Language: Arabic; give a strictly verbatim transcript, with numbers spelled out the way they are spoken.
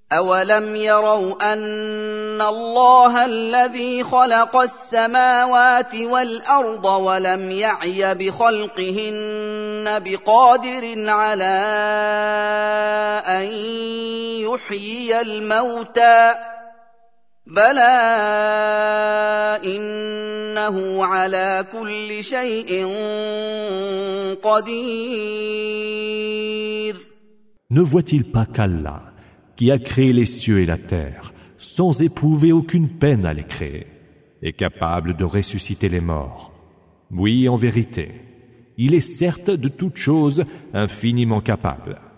أَوَلَمْ يَرَوْا أَنَّ اللَّهَ الَّذِي خَلَقَ السَّمَاوَاتِ وَالْأَرْضَ وَلَمْ يَعْيَ بِخَلْقِهِنَّ بِقَادِرٍ عَلَىٰ أَن يُحْيِيَ الْمَوْتَىٰ بَلَىٰ إِنَّهُ عَلَىٰ كُلِّ شَيْءٍ قَدِيرٌ. Ne voit-il pas qu'Allah, qui a créé les cieux et la terre, sans éprouver aucune peine à les créer, est capable de ressusciter les morts? Oui, en vérité, il est certes de toutes choses infiniment capable.